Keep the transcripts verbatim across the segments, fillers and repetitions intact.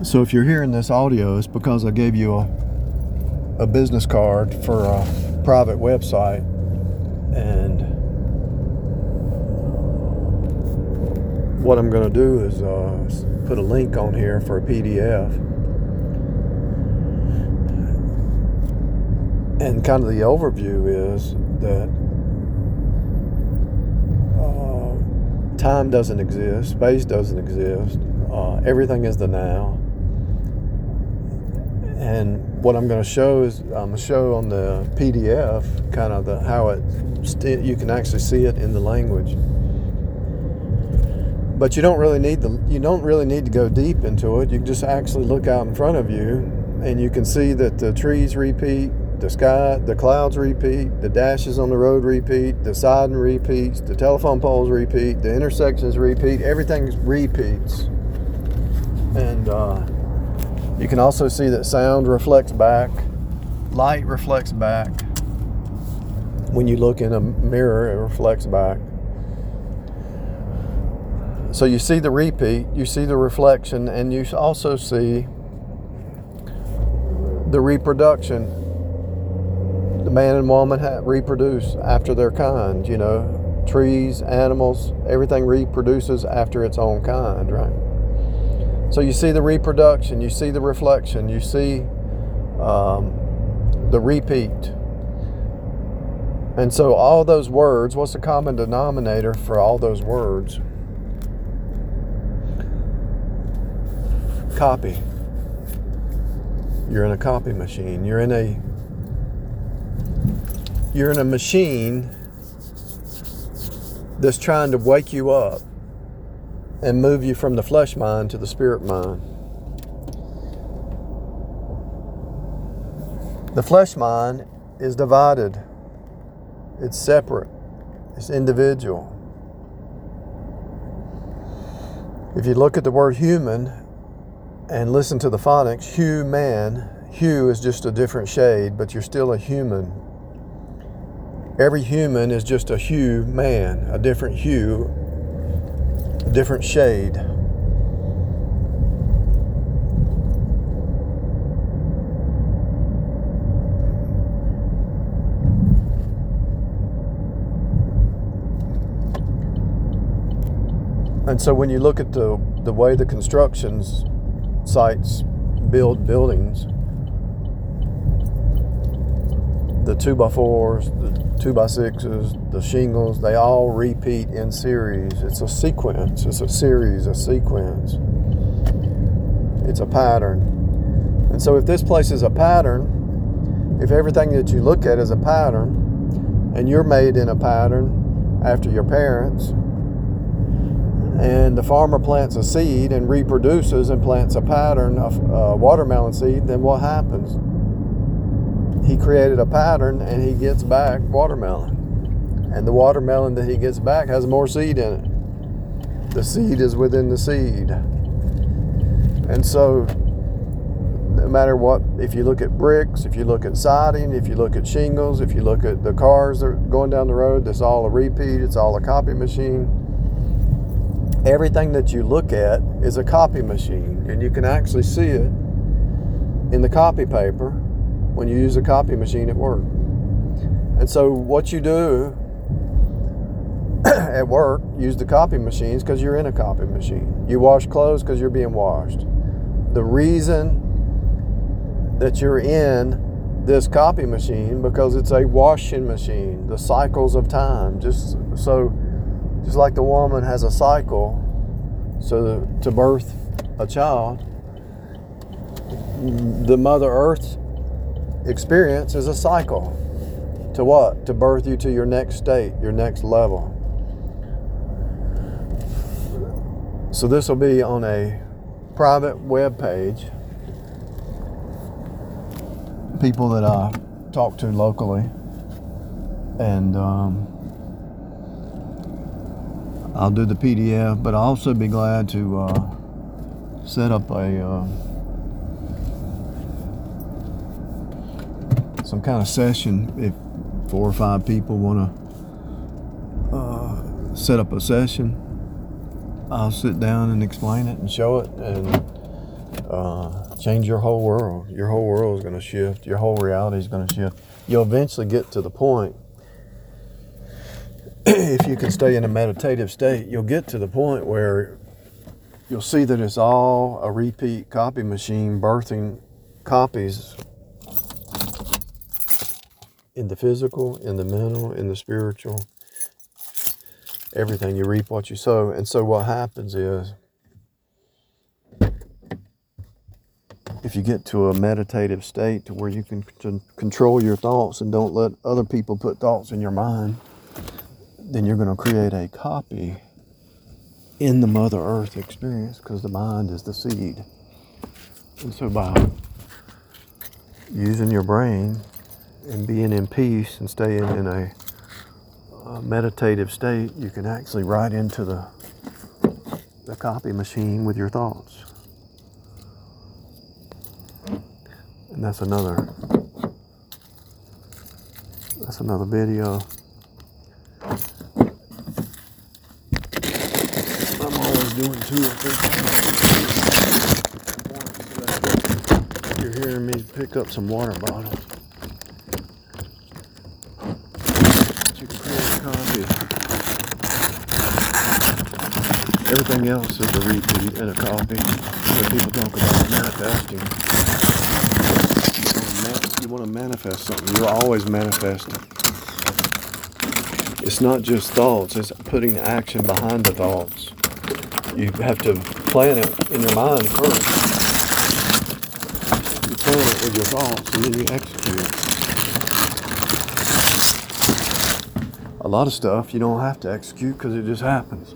So if you're hearing this audio, it's because I gave you a, a business card for a private website, and what I'm going to do is uh, put a link on here for a P D F. And kind of the overview is that uh, time doesn't exist, space doesn't exist, uh, everything is the now. And what I'm going to show is I'm going to show on the P D F kind of the how it st- you can actually see it in the language. But you don't really need the you don't really need to go deep into it. You can just actually look out in front of you, and you can see that the trees repeat, the sky, the clouds repeat, the dashes on the road repeat, the siding repeats, the telephone poles repeat, the intersections repeat, everything repeats. And uh, you can also see that sound reflects back, light reflects back. When you look in a mirror, it reflects back. So you see the repeat, you see the reflection, and you also see the reproduction. The man and woman have reproduce after their kind, you know, trees, animals, everything reproduces after its own kind, right? So you see the reproduction, you see the reflection, you see um, the repeat. And so all those words, what's the common denominator for all those words? Copy. You're in a copy machine. You're in a You're in a machine that's trying to wake you up and move you from the flesh mind to the spirit mind. The flesh mind is divided. It's separate. It's individual. If you look at the word human and listen to the phonics, hue, man, hue is just a different shade, but you're still a human. Every human is just a hue man, a different hue, a different shade. And so when you look at the, the way the constructions sites build buildings, the two by fours, the two by sixes, the shingles, they all repeat in series. It's a sequence, it's a series, a sequence. It's a pattern. And so if this place is a pattern, if everything that you look at is a pattern, and you're made in a pattern after your parents, and the farmer plants a seed and reproduces and plants a pattern of uh, watermelon seed, then what happens? He created a pattern and he gets back watermelon. And the watermelon that he gets back has more seed in it. The seed is within the seed. And so, no matter what, if you look at bricks, if you look at siding, if you look at shingles, if you look at the cars that are going down the road, that's all a repeat, it's all a copy machine. Everything that you look at is a copy machine, and you can actually see it in the copy paper when you use a copy machine at work. And so what you do at work, use the copy machines because you're in a copy machine. You wash clothes because you're being washed. The reason that you're in this copy machine because it's a washing machine, the cycles of time. Just so Just like the woman has a cycle, so to birth a child, the Mother Earth experience is a cycle. To what? To birth you to your next state, your next level. So this will be on a private web page. People that I talk to locally, and um, I'll do the P D F, but I'll also be glad to uh, set up a uh, some kind of session if four or five people want to uh, set up a session. I'll sit down and explain it and show it, and uh, change your whole world. Your whole world is going to shift. Your whole reality is going to shift. You'll eventually get to the point, if you can stay in a meditative state, you'll get to the point where you'll see that it's all a repeat copy machine birthing copies in the physical, in the mental, in the spiritual, everything. You reap what you sow. And so what happens is, if you get to a meditative state to where you can c- control your thoughts and don't let other people put thoughts in your mind, then you're going to create a copy in the Mother Earth experience, because the mind is the seed. And so by using your brain and being in peace and staying in a, a meditative state, you can actually write into the, the copy machine with your thoughts. And that's another, that's another video. I'm always doing two or three things. You're hearing me pick up some water bottles. You can create a copy. Everything else is a repeat and a copy. When people talk about manifesting, you want to manifest something. You're always manifesting. It's not just thoughts, it's putting action behind the thoughts. You have to plan it in your mind first. You plan it with your thoughts and then you execute it. A lot of stuff you don't have to execute because it just happens.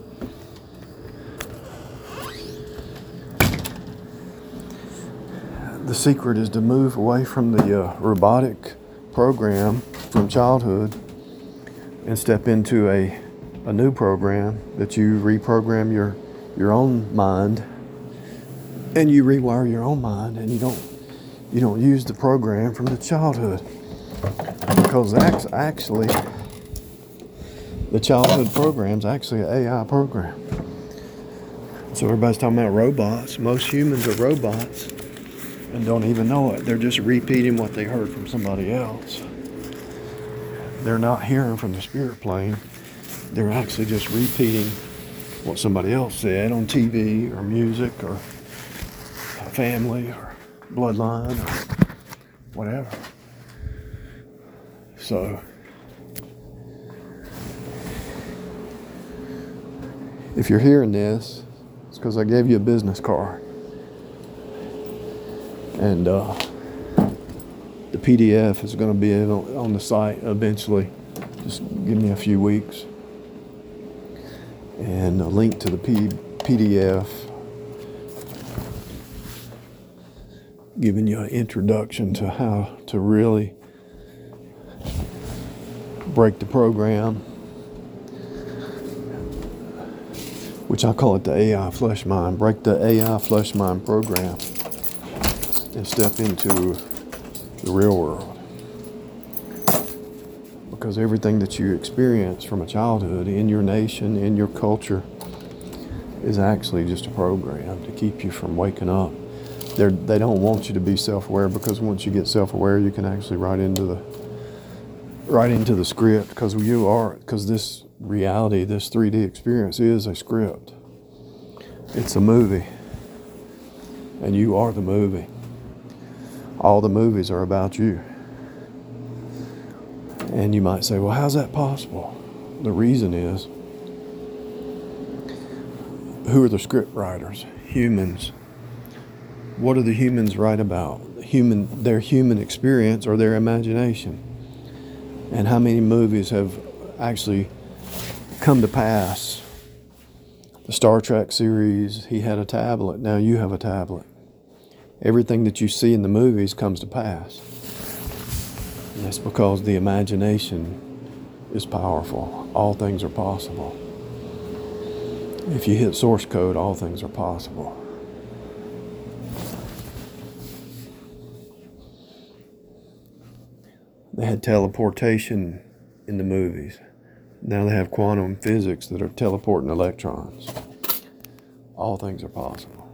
The secret is to move away from the uh, robotic program from childhood and step into a, a new program that you reprogram your, your own mind, and you rewire your own mind, and you don't you don't use the program from the childhood, because that's actually the childhood program's actually an A I program. So everybody's talking about robots. Most humans are robots and don't even know it. They're just repeating what they heard from somebody else. They're not hearing from the spirit plane. They're actually just repeating what somebody else said on T V or music or family or bloodline or whatever. So if you're hearing this, it's because I gave you a business card. And uh, the P D F is going to be on the site eventually. Just give me a few weeks. And a link to the P- PDF giving you an introduction to how to really break the program, which I call it the A I flesh mind. Break the A I flesh mind program and step into the real world. Because everything that you experience from a childhood in your nation, in your culture, is actually just a program to keep you from waking up. They're, they don't want you to be self-aware, because once you get self-aware, you can actually write into the right into the script, because you are, because this reality, this three D experience is a script. It's a movie, and you are the movie. All the movies are about you. And you might say, well, how's that possible? The reason is, who are the script writers? Humans. What do the humans write about? Human, their human experience or their imagination. And how many movies have actually come to pass? The Star Trek series, he had a tablet. Now you have a tablet. Everything that you see in the movies comes to pass. And that's because the imagination is powerful. All things are possible. If you hit source code, all things are possible. They had teleportation in the movies. Now they have quantum physics that are teleporting electrons. All things are possible.